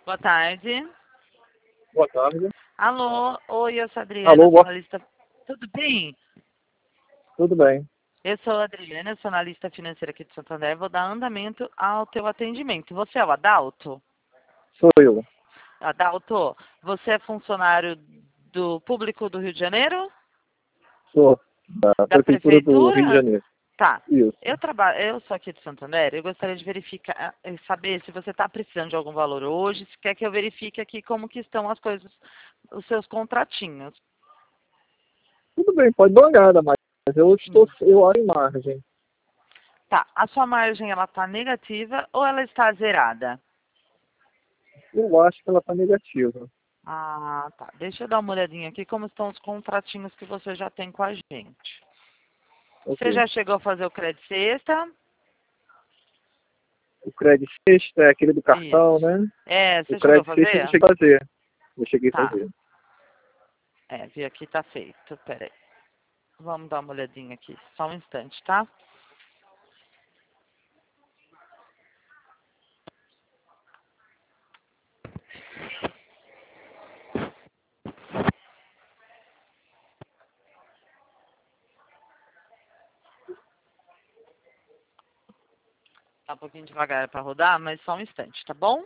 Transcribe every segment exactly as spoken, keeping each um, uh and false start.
Boa tarde. Boa tarde. Alô, oi, eu sou a Adriana, Alô, sou boa... analista. Tudo bem? tudo bem. Eu sou a Adriana, sou analista financeira aqui de Santander. Vou dar andamento ao teu atendimento. Você é o Adalto? Sou eu. Adalto, você é funcionário do público do Rio de Janeiro? Sou da, Da Prefeitura do Rio de prefeitura? Janeiro. Tá. Isso. Eu trabalho, eu sou aqui de Santander, eu gostaria de verificar, eh, saber se você está precisando de algum valor hoje, se quer que eu verifique aqui como que estão as coisas, os seus contratinhos. Tudo bem, pode dar uma olhada, mas eu estou Hum. eu olho em margem. Tá, a sua margem ela está negativa ou ela está zerada? Eu acho que ela está negativa. Ah, tá. Deixa eu dar uma olhadinha aqui como estão os contratinhos que você já tem com a gente. Você Ok. já chegou a fazer o crédito sexta? O crédito sexta é aquele do cartão, Isso. né? É, O você chegou a crédito sexta eu não fazer? cheguei a fazer. Eu cheguei a Tá. fazer. É, vi aqui, tá feito. Pera aí. Vamos dar uma olhadinha aqui. Só um instante, tá? Tá um pouquinho devagar para rodar, mas só um instante, tá bom?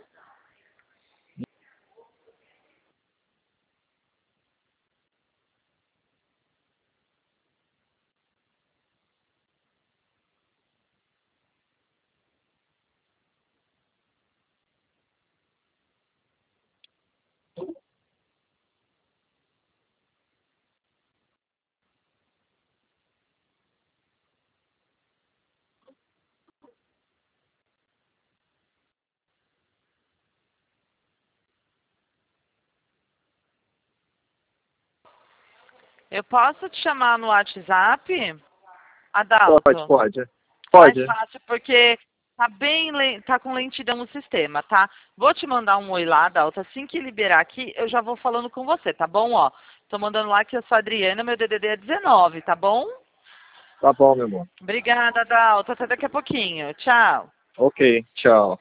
Eu posso te chamar no WhatsApp, Pode, Adalto? pode. Mais Pode. fácil porque tá bem, le- tá com lentidão no sistema, tá? Vou te mandar um oi lá, Adalto. Assim que liberar aqui, eu já vou falando com você, tá bom? Ó, tô mandando lá que eu sou a Adriana, meu D D D é dezenove, tá bom? Tá bom, meu amor. Obrigada, Adalto. Até daqui a pouquinho. Tchau. Ok, tchau.